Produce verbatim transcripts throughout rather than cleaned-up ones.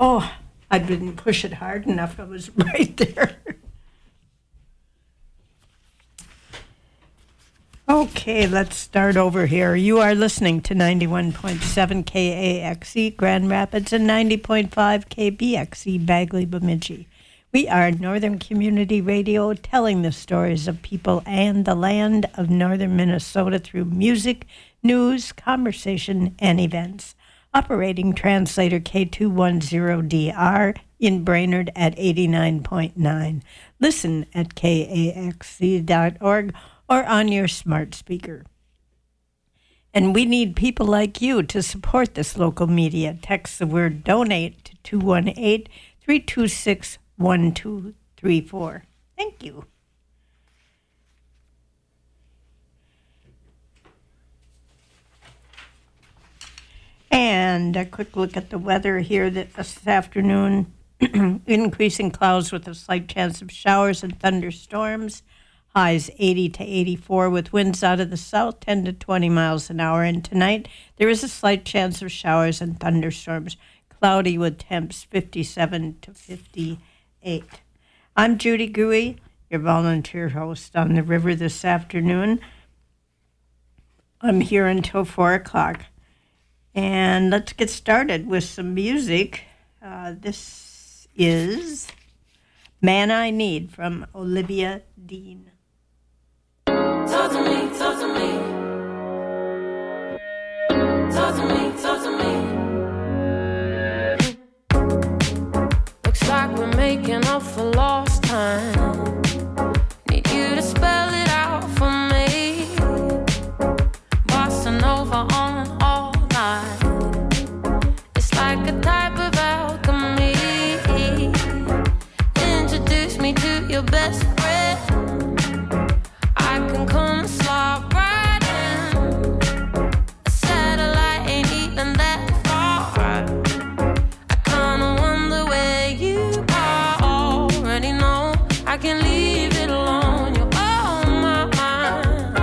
Oh, I didn't push it hard enough. It was right there. Okay, let's start over here. You are listening to ninety-one point seven K A X E Grand Rapids and ninety point five K B X E Bagley Bemidji. We are Northern Community Radio, telling the stories of people and the land of northern Minnesota through music, news, conversation, and events. Operating translator K two ten D R in Brainerd at eighty-nine point nine. Listen at K A X C dot org or on your smart speaker. And we need people like you to support this local media. Text the word donate to two one eight, three two six, one two three four. Thank you. And a quick look at the weather here this afternoon. Increasing clouds with a slight chance of showers and thunderstorms. Highs eighty to eighty-four with winds out of the south, ten to twenty miles an hour. And tonight, there is a slight chance of showers and thunderstorms. Cloudy with temps fifty-seven to fifty-eight. I'm Judy Gooey, your volunteer host on the river this afternoon. I'm here until four o'clock. And let's get started with some music. Uh, this is Man I Need from Olivia Dean. Talk to me, talk to me. Talk to me, talk to me. Looks like we're making up for lost time. Need you to spell it out for me. Bossa Nova on all night. It's like a type of alchemy. Introduce me to your best friend. I can come and slide right in. A satellite ain't even that far. I kinda wonder where you are. Already know I can leave it alone. You're on my mind.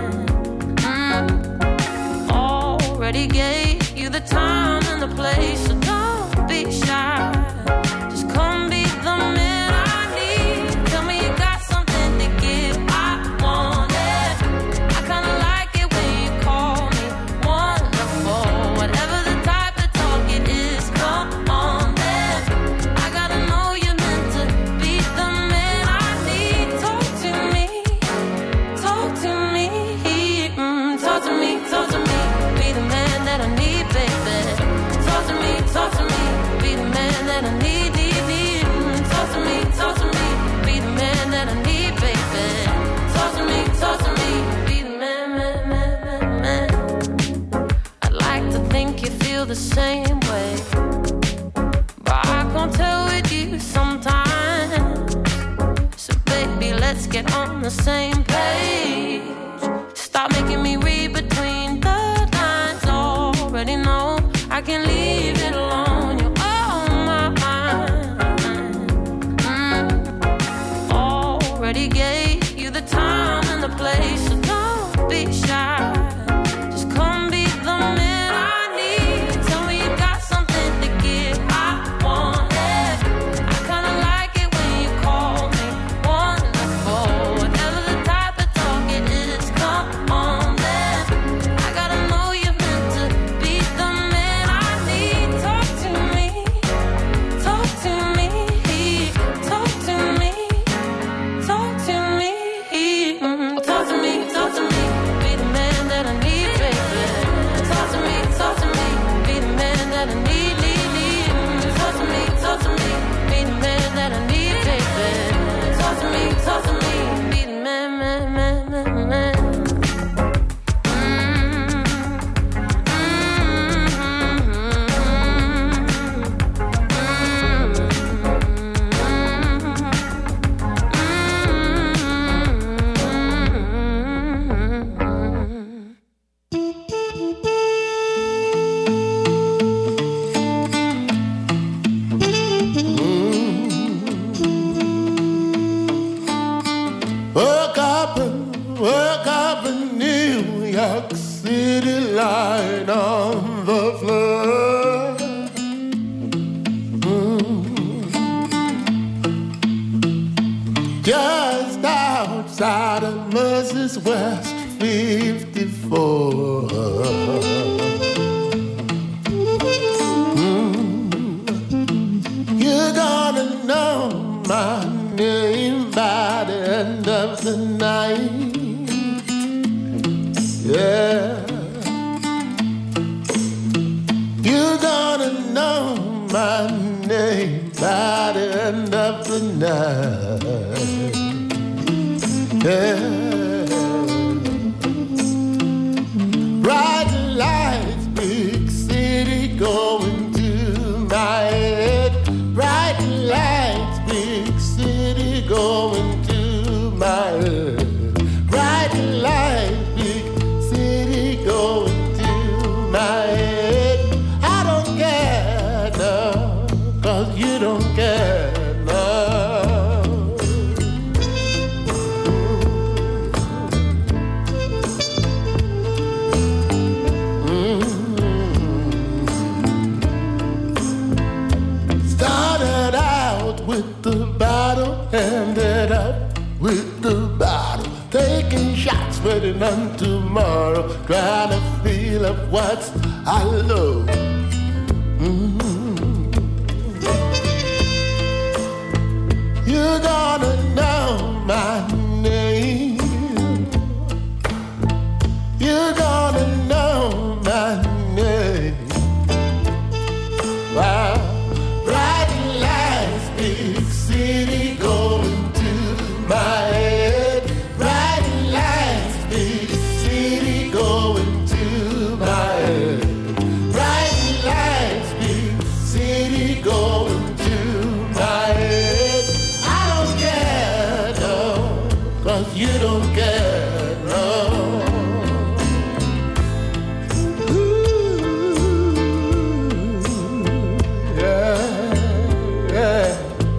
Mm. Already gave you the time and the place, so don't be shy. Just come be the man I need. Tell me you got something to give. I want it. I kinda like it when you call me wonderful. Whatever the type of talk it is, come on then. I gotta know you're meant to be the man I need. Talk to me, talk to me, mm, talk to me, talk to me. Be the man that I need, baby. Talk to me, talk to me. Be the man that I need, need, need. Mm, talk to me, talk to me. Be the man that I need, baby. Talk to me, talk to me. Be the man, man, man, man, man. I'd like to think you feel the same way, but I can't tell with you sometimes. So baby, let's get on the same page. Stop making me read between the lines. Already know I can leave it alone. You're on my mind. Mm. Already gave you the time and the place, so don't be shy. Just come be the man I need. Tell me you got something to give. I want it. I kinda like it when you call me wonderful. Whatever the type of talk it is, come on then. I gotta know you're meant to be the man I need. Talk to me, talk to me, talk to me, talk to me, mm, talk to me, talk to me. Be the man that I need, baby. Talk to me, talk to me. Be the man that I need, need, need. Mm, talk to me, talk to me. Be the man that I need, baby. Talk to me, talk to me. Be the man, man, man, man, man. Woke up and woke up in New York City, lying on the floor. Mm. just outside of Mercy's West fifty-four. Mm. You're gonna know my name by the end of the night. Yeah. You're gonna know my name by the end of the night. Yeah. Bright lights, big city going to my head. Bright lights, big city going to my head. Bright lights, big city going to my head. I don't care, no, 'cause you don't care, no. Ended up with the bottle, taking shots, waiting on tomorrow, trying to feel of what's I love. Mm-hmm. You're gonna know my name. You're gonna know my name. Wow. Bright lights, big city going to my head. Bright lights, big city going to my head. Bright lights, big city going to my head. I don't care, no, 'cause you don't care, no. Ooh, yeah, yeah.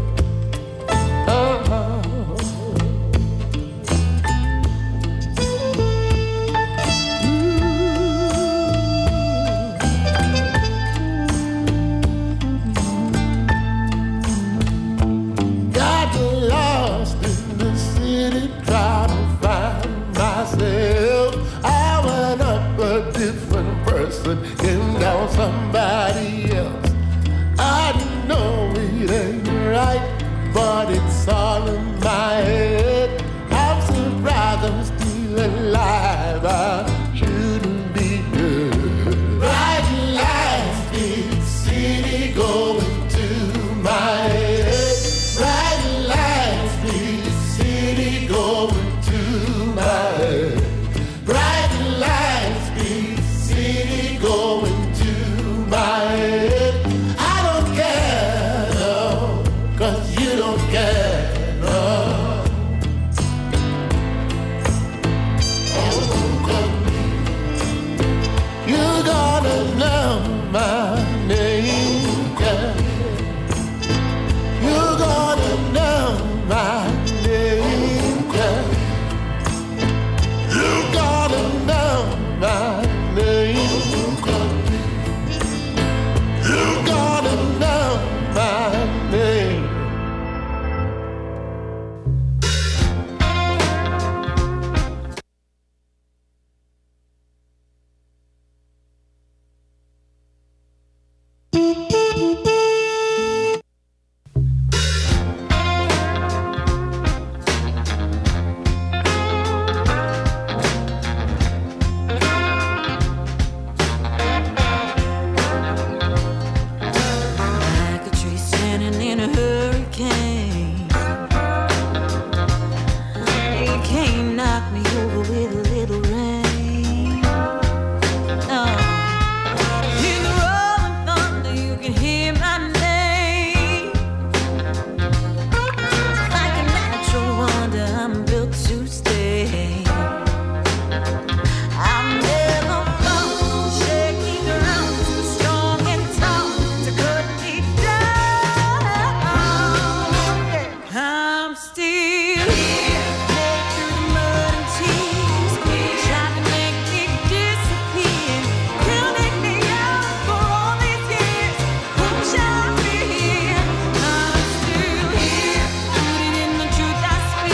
Came down somebody else. I know it ain't right, but it's all in my head. I'm surprised I'm still alive. I shouldn't be good. Bright lights, big city going to my head. Bright lights, big city going to my head. Bright lights, big city going to my head. I don't care, no, 'cause you don't care, no. Oh, you're gonna know my name, yeah. You're gonna know my name, yeah. You're gonna know my name. You gotta know my name. I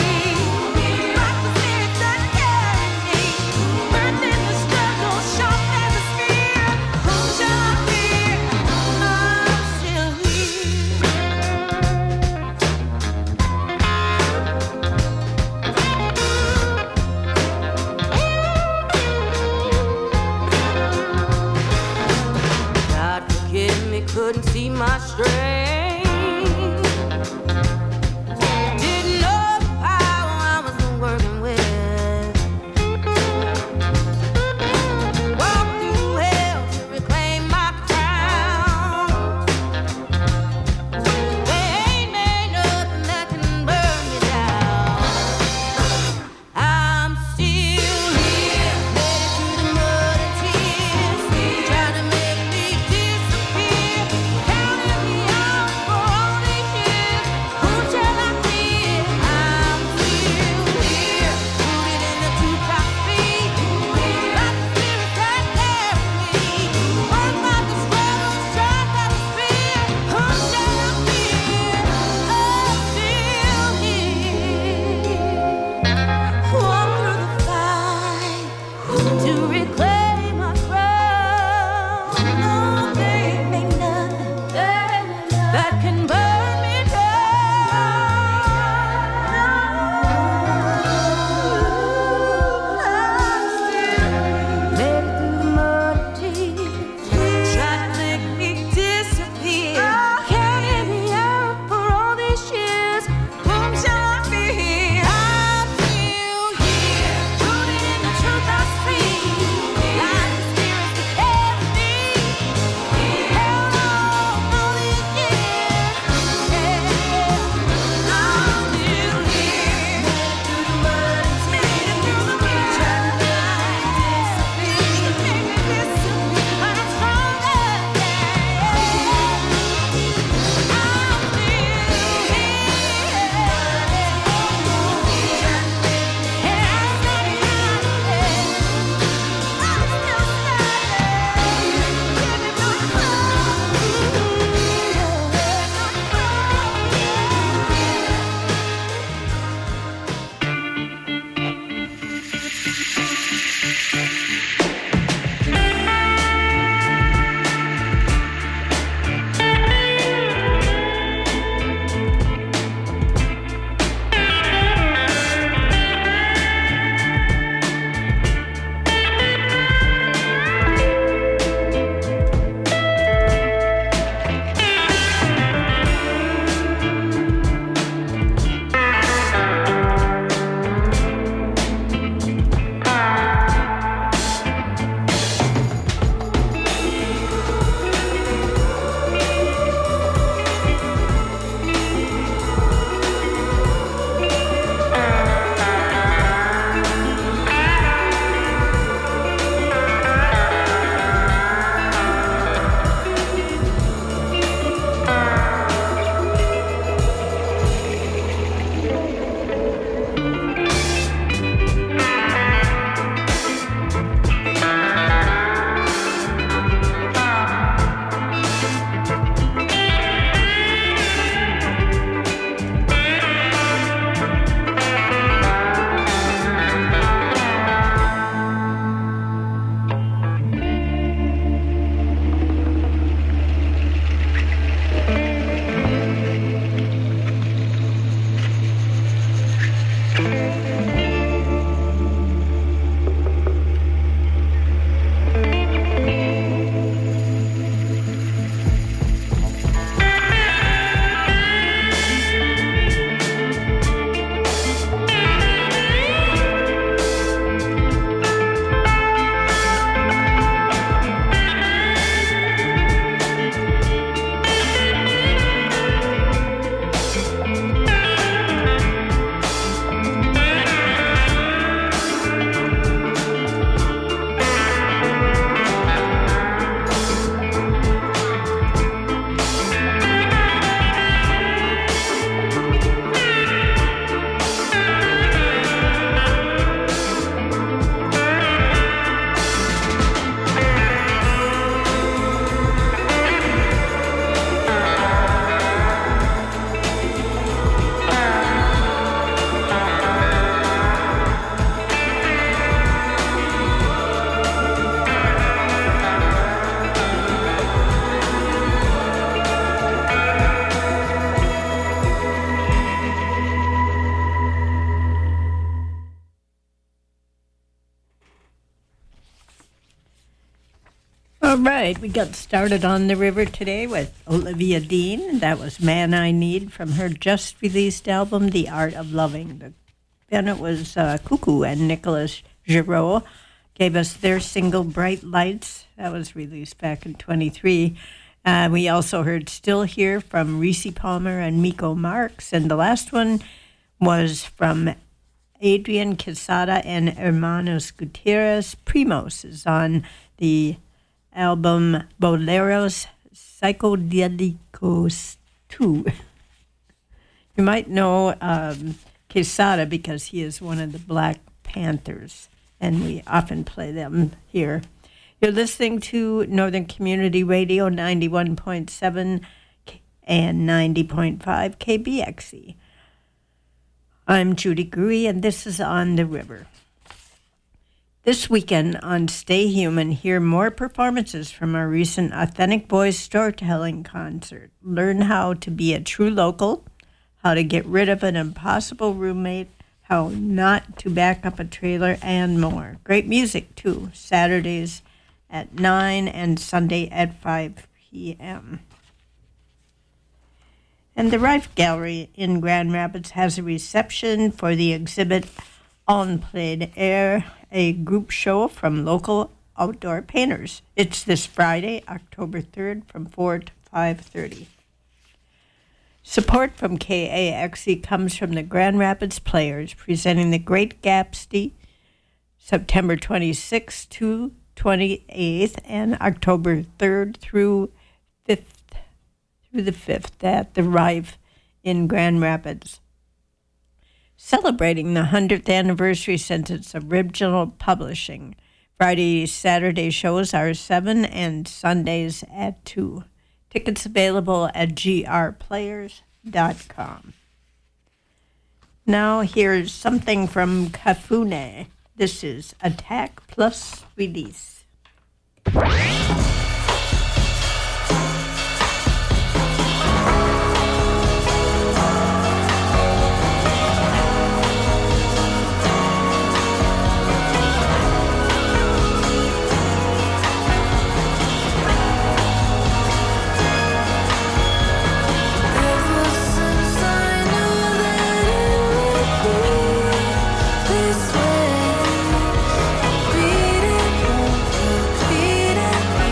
All right, we got started on the river today with Olivia Dean. That was Man I Need from her just released album, The Art of Loving. Then it was uh, Cuckoo and Nicholas Giraud gave us their single Bright Lights. That was released back in twenty-three. Uh, we also heard Still Here from Reese Palmer and Miko Marks. And the last one was from Adrian Quesada and Hermanos Gutierrez. Primos is on the album Boleros Psychodelicos two. You might know um, Quesada because he is one of the Black Panthers, and we often play them here. You're listening to Northern Community Radio ninety-one point seven and ninety point five K B X E. I'm Judy Gruey, and this is On the River. This weekend on Stay Human, hear more performances from our recent Authentic Voice Storytelling concert. Learn how to be a true local, how to get rid of an impossible roommate, how not to back up a trailer, and more. Great music, too. Saturdays at nine and Sunday at five p.m. And the Rife Gallery in Grand Rapids has a reception for the exhibit En Plein Air, a group show from local outdoor painters. It's this Friday, October third, from four to five thirty. Support from K A X E comes from the Grand Rapids Players, presenting the Great Gatsby, September twenty-sixth to twenty-eighth, and October third through fifth, through the fifth at the Rife in Grand Rapids. Celebrating the one hundredth anniversary since its original publishing. Friday, Saturday shows are seven and Sundays at two. Tickets available at g r players dot com. Now here's something from Kafune. This is Attack Plus Release. This way, beat it, won't repeat it.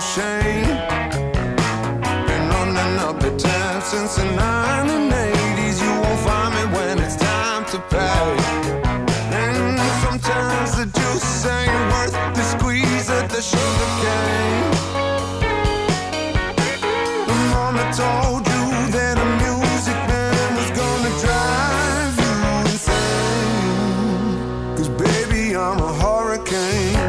shame. Been running up the tab since the nineteen eighties. You won't find me when it's time to pay. And sometimes the juice ain't worth the squeeze of the sugar cane. The mama told you that a music man was gonna drive you insane. 'Cause baby, I'm a hurricane.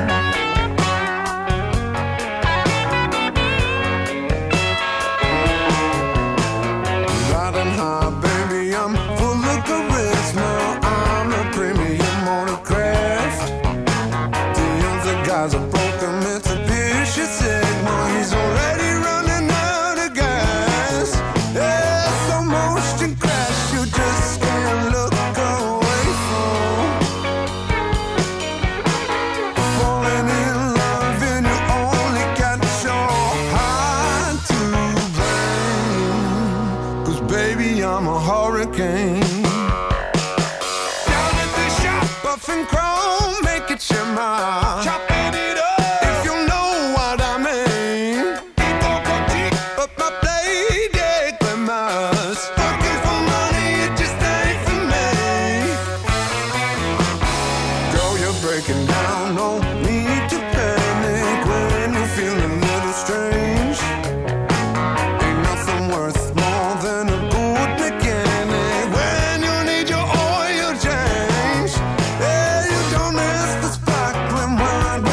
Riding high, baby, I'm full of charisma. I'm a premium motorcraft. The other guys are broken Mitsubishi Sigma. He's already running out of gas. Yeah, slow motion crash, you just can't look away from. Falling in love and you only got your heart to blame. 'Cause baby, I'm a hurricane. Down at the shop, buff and chrome, make it shimmer. Chopping it up, if you know what I mean. People go deep, but my blade, it glimmers. Working for money, it just ain't for me. Girl, you're breaking down, no need to panic when you feel a little strange. Ain't nothing worth more than a good mechanic when you need your oil change. Yeah, you don't miss the sparkling wine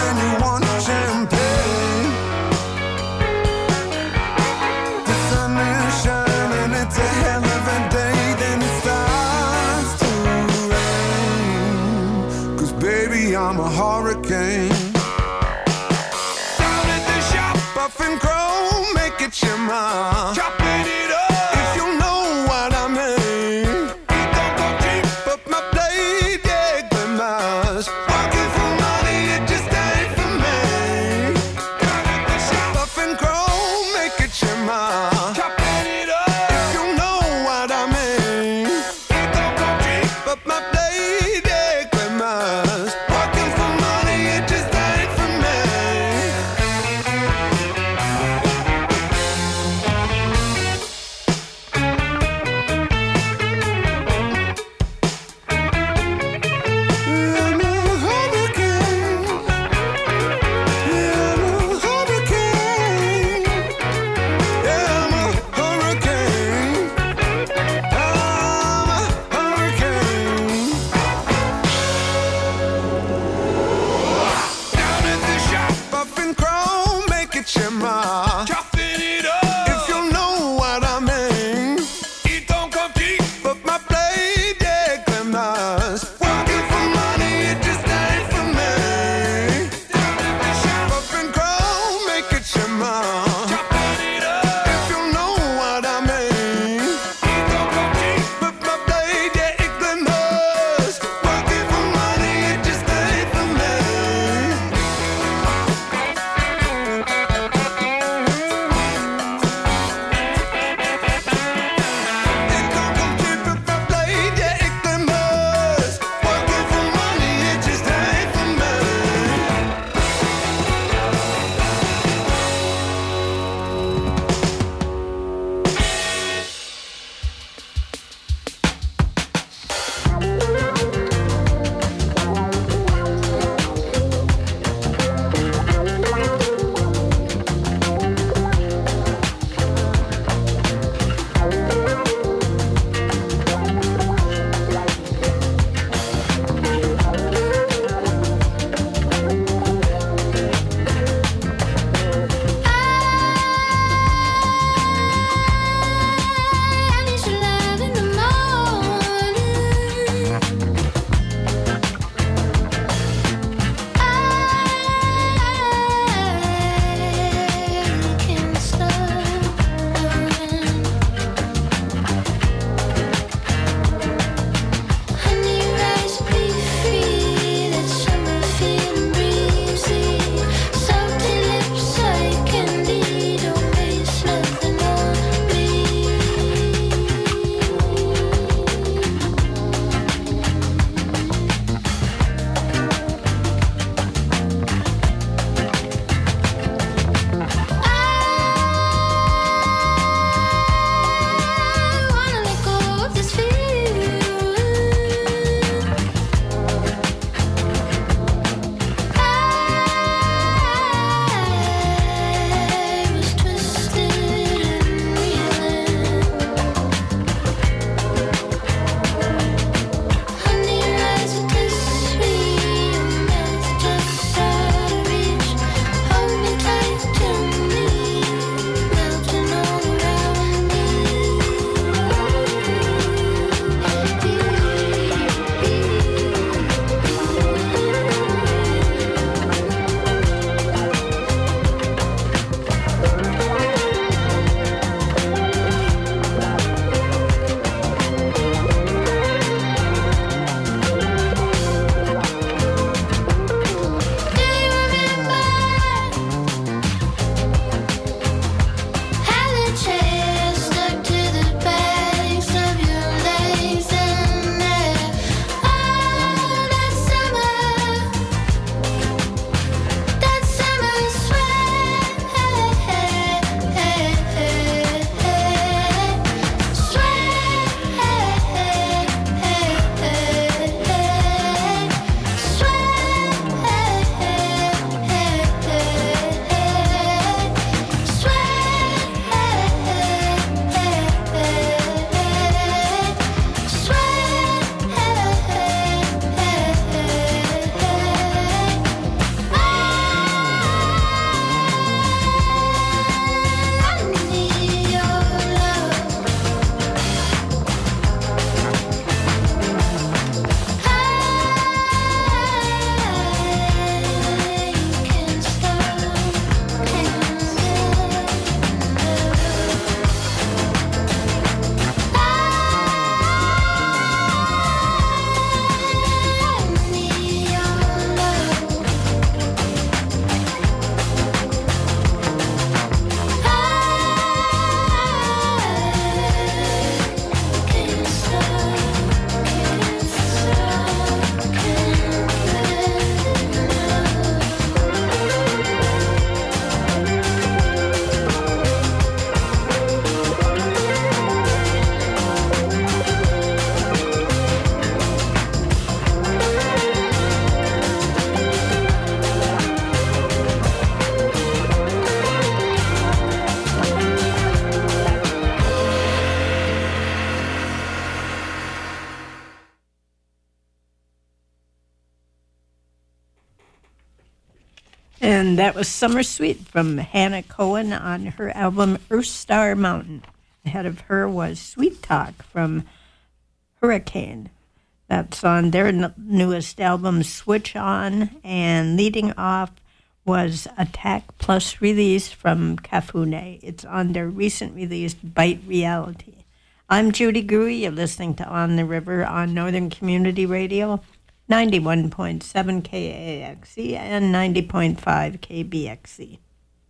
And that was Summer Sweet from Hannah Cohen on her album Earth Star Mountain. Ahead of her was Sweet Talk from Hurricane. That's on their n- newest album, Switch On. And leading off was Attack Plus Release from Kafune. It's on their recent release, Bite Reality. I'm Judy Gruey. You're listening to On the River on Northern Community Radio, ninety-one point seven K A X E and ninety point five K B X E.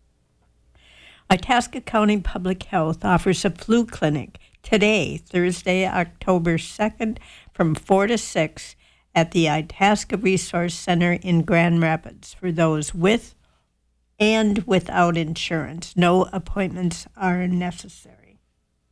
Itasca County Public Health offers a flu clinic today, Thursday, October second, from four to six at the Itasca Resource Center in Grand Rapids for those with and without insurance. No appointments are necessary.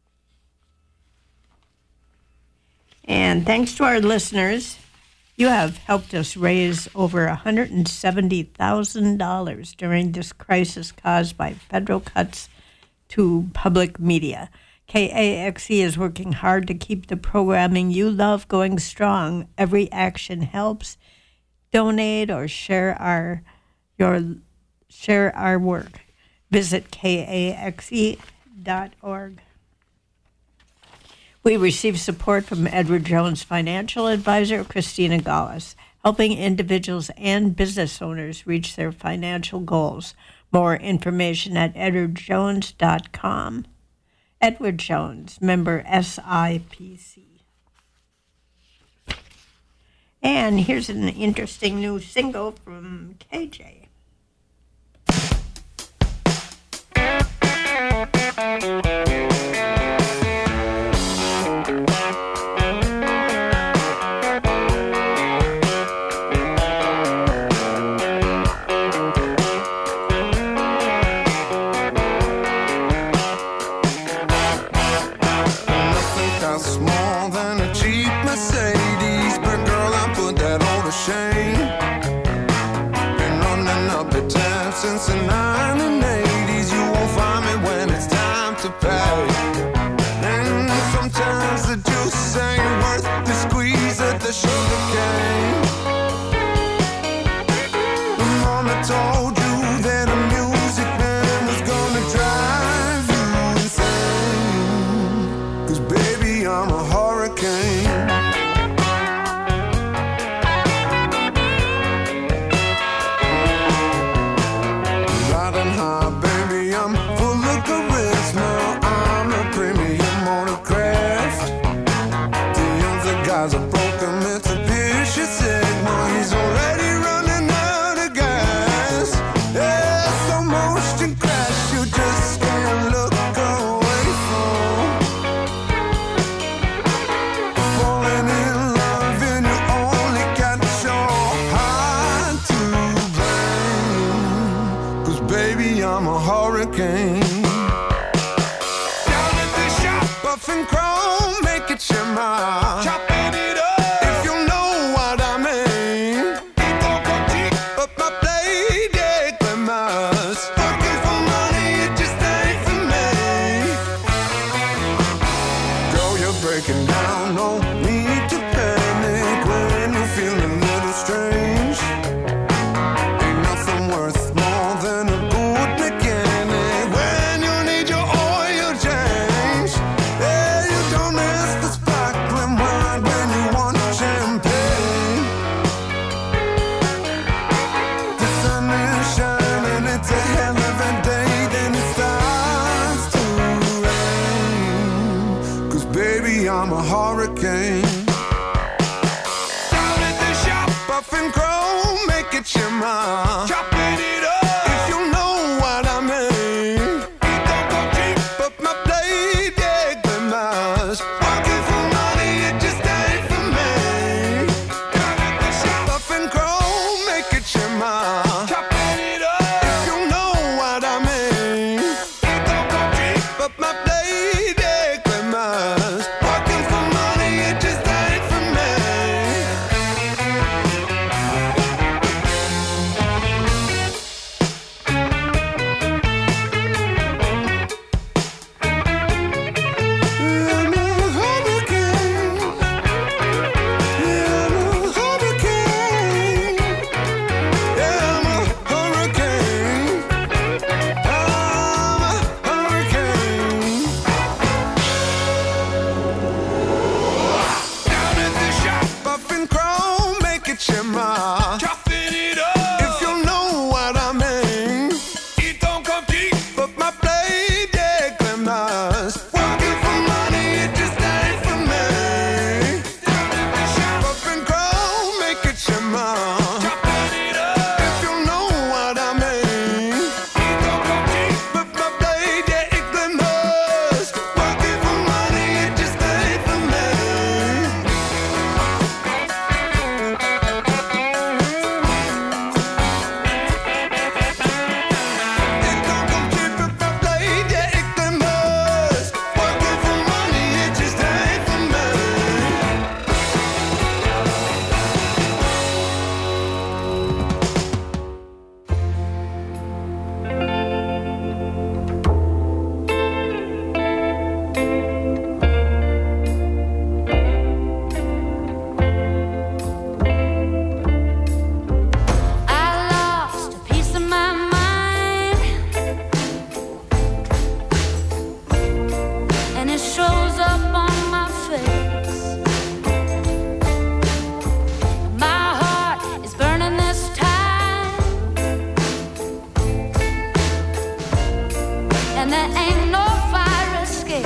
And thanks to our listeners, you have helped us raise over one hundred seventy thousand dollars during this crisis caused by federal cuts to public media. K A X E is working hard to keep the programming you love going strong. Every action helps. Donate or share our your share our work. Visit K A X E dot org. We receive support from Edward Jones Financial Advisor Christina Gaulis, helping individuals and business owners reach their financial goals. More information at edward jones dot com. Edward Jones, member S I P C. And here's an interesting new single from K J. Since the nineteen eighties, you won't find me when it's time to pay. And sometimes the juice ain't worth the squeeze that the sugar cane. Mama told you that a music man was gonna drive you insane. 'Cause baby, I'm a hurricane. when there ain't no fire escape.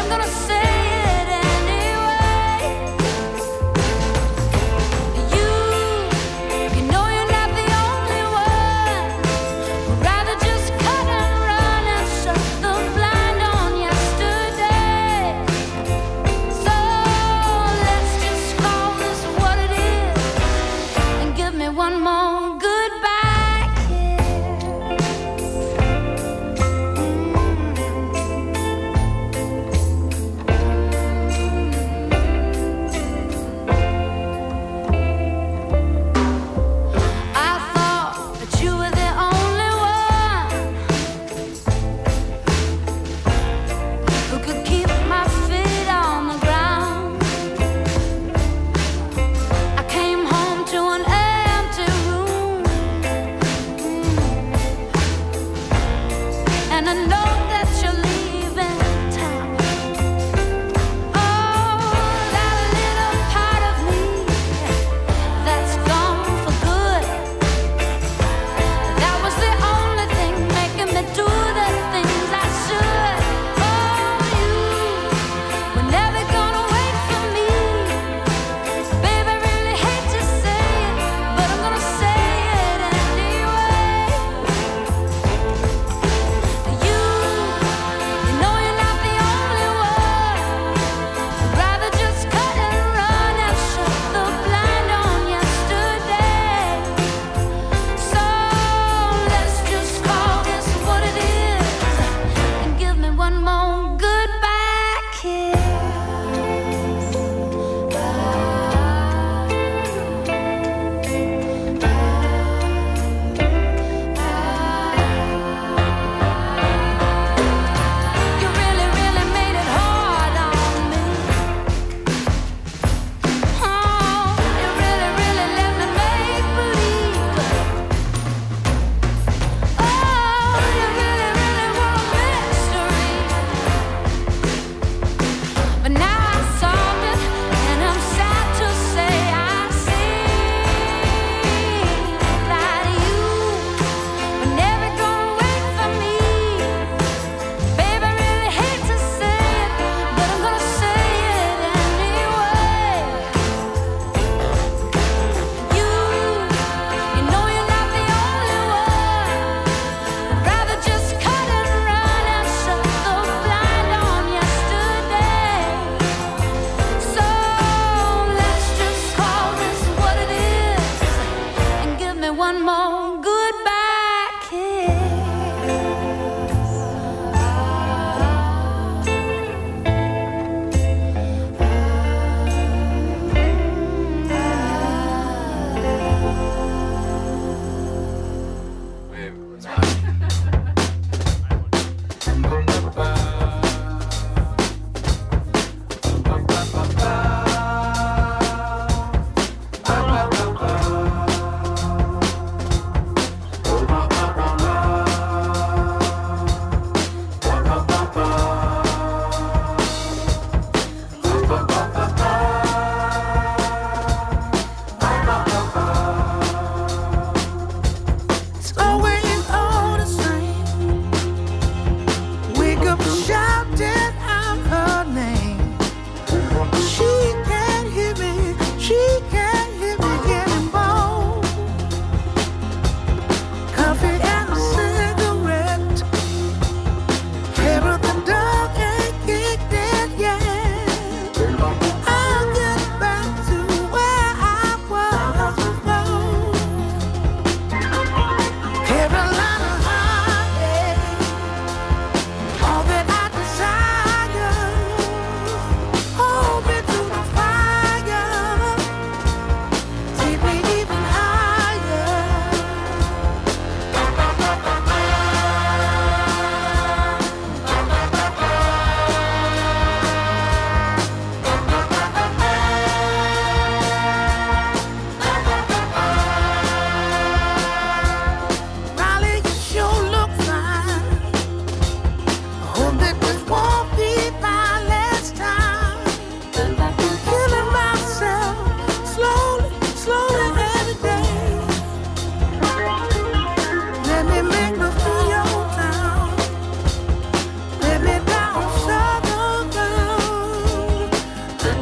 You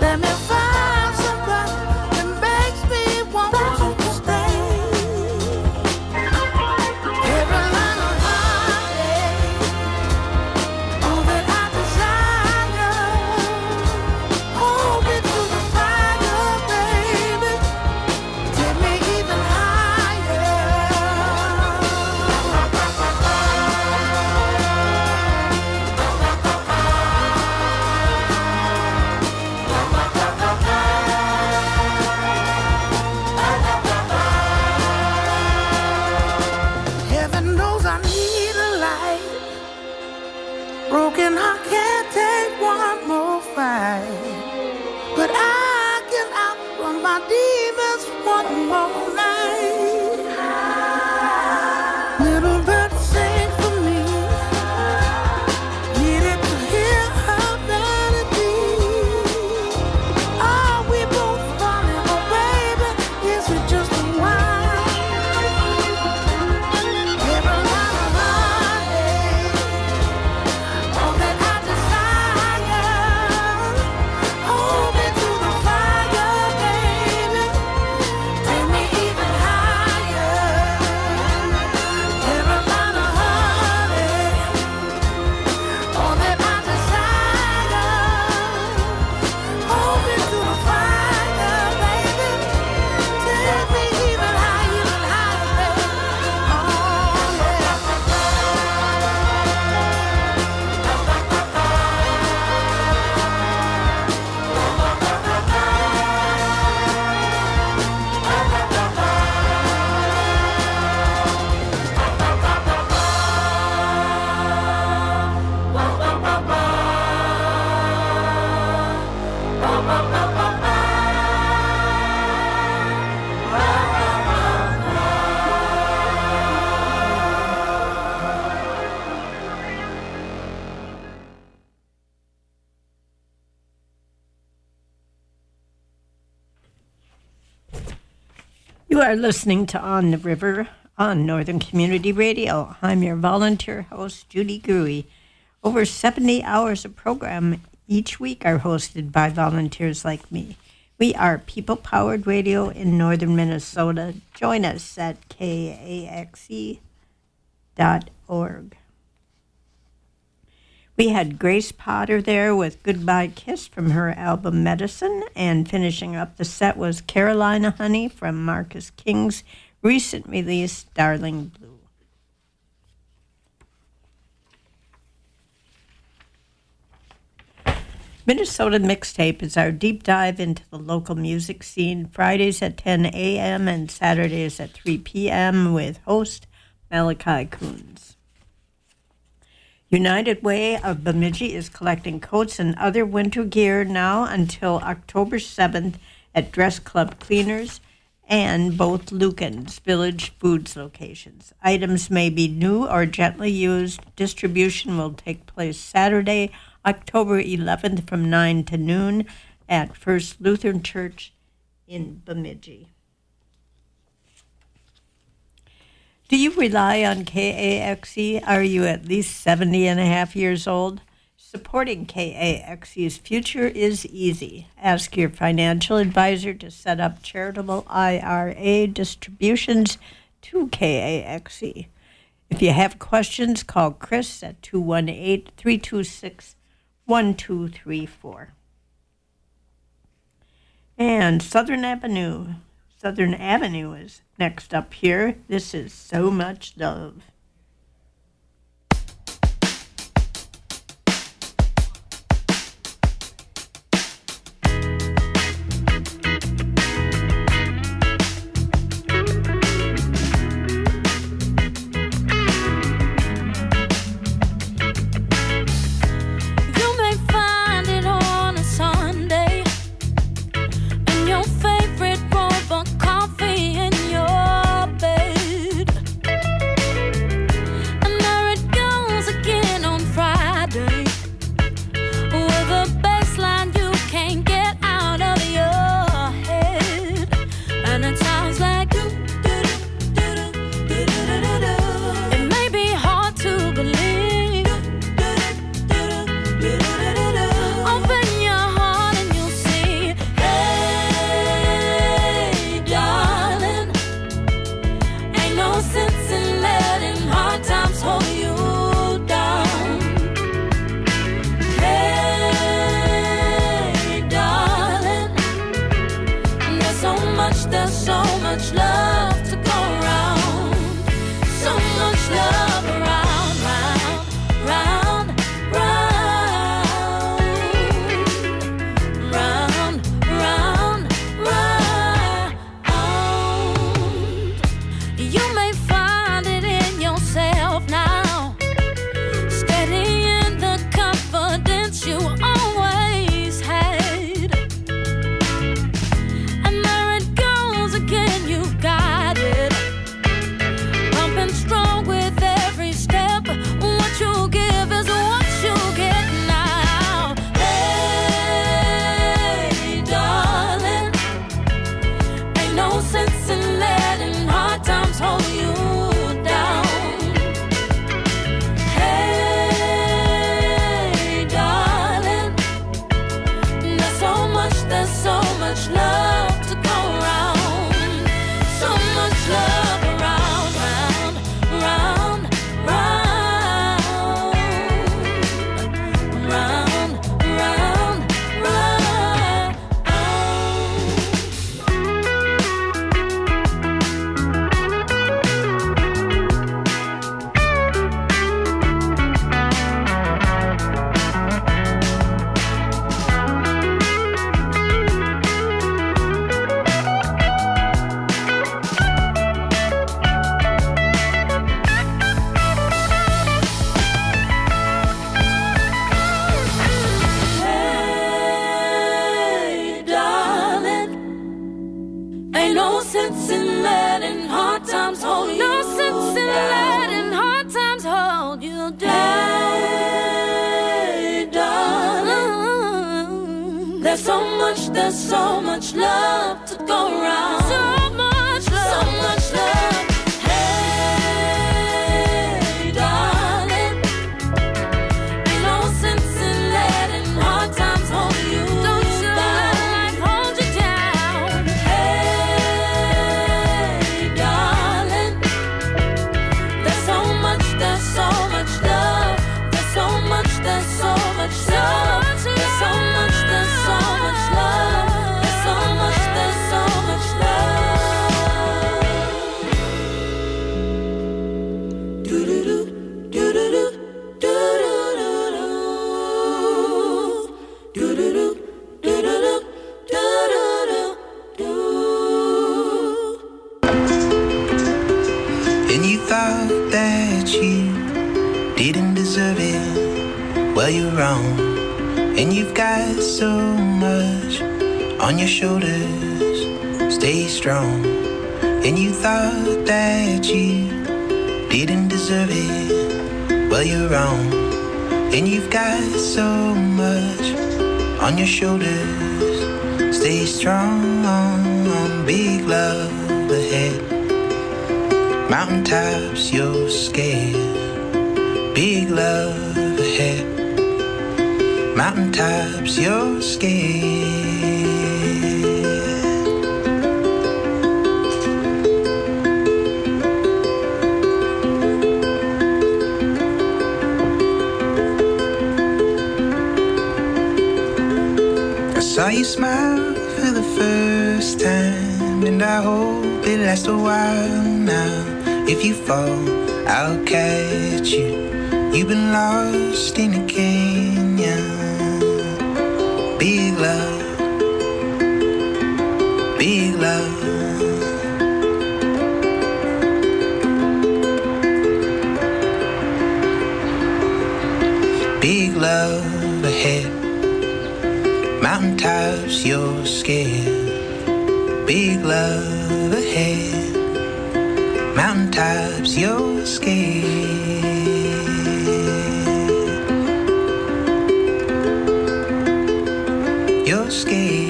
You are listening to On the River on Northern Community Radio. I'm your volunteer host, Judy Gruey. Over seventy hours of program each week are hosted by volunteers like me. We are people-powered radio in northern Minnesota. Join us at K A X E dot org. We had Grace Potter there with Goodbye Kiss from her album Medicine, and finishing up the set was Carolina Honey from Marcus King's recent release, Darling Blue. Minnesota Mixtape is our deep dive into the local music scene, Fridays at ten a.m. and Saturdays at three p.m. with host Malachi Coons. United Way of Bemidji is collecting coats and other winter gear now until October seventh at Dress Club Cleaners and both Lucan's Village Foods locations. Items may be new or gently used. Distribution will take place Saturday, October eleventh from nine to noon at First Lutheran Church in Bemidji. Do you rely on K A X E? Are you at least seventy and a half years old? Supporting K A X E's future is easy. Ask your financial advisor to set up charitable I R A distributions to K A X E. If you have questions, call Chris at two one eight, three two six, one two three four. And Southern Avenue. Southern Avenue is next up here. This is So Much Love. Coffee in your bed. no sense in letting hard times hold you. No sense in letting hard times hold you down. Hey, darling, there's so much, there's so much love to go around. So much love, so much love. Hey, darling, ain't no sense in letting hard times hold you. Don't you let life hold you down. Hey, darling, there's so much, there's so much love. There's so much, there's so much love. There's so much, there's so much love. There's so much, there's so much love. Do-do-do, do-do-do, do-do-do-do. Do-do-do, do-do-do, do-do-do-do. And you thought that you didn't deserve it. Well, you're wrong. And you've got so much on your shoulders. Stay strong. And you thought that you didn't deserve it. Well, you're wrong. And you've got so much on your shoulders. Stay strong. Big love ahead. Mountaintops, you're scared. Big love ahead. Mountaintops, you're scared. I saw you smile for the first time, and I hope it lasts a while now. If you fall, I'll catch you. You've been lost in a canyon. Big love, big love. Big love ahead. Mountaintops, you're scared. Big love ahead. Mountaintops, you're scared. You're scared.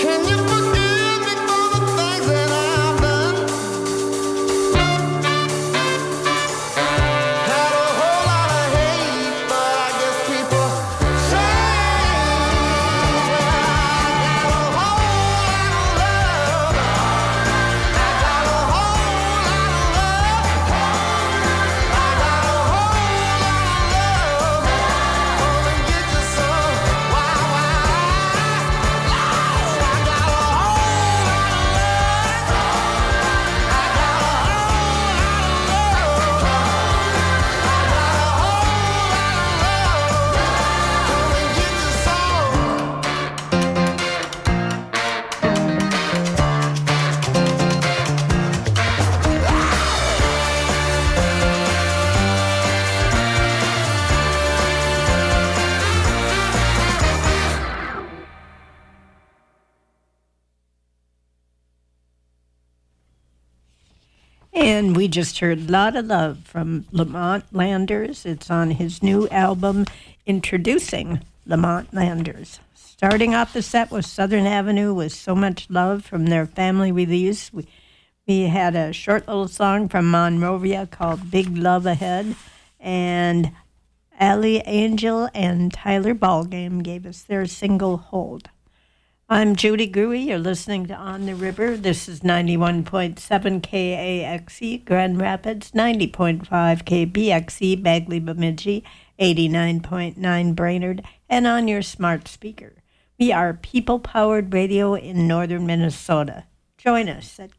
And we just heard Lot of Love from Lamont Landers. It's on his new album, Introducing Lamont Landers. Starting off the set was Southern Avenue with So Much Love from their family release. We, we had a short little song from Monrovia called Big Love Ahead. And Ali Angel and Tyler Ballgame gave us their single Hold. I'm Judy Gruey. You're listening to On the River. This is ninety-one point seven K A X E, Grand Rapids, ninety point five K B X E, Bagley Bemidji, eighty-nine point nine Brainerd, and on your smart speaker. We are people-powered radio in northern Minnesota. Join us at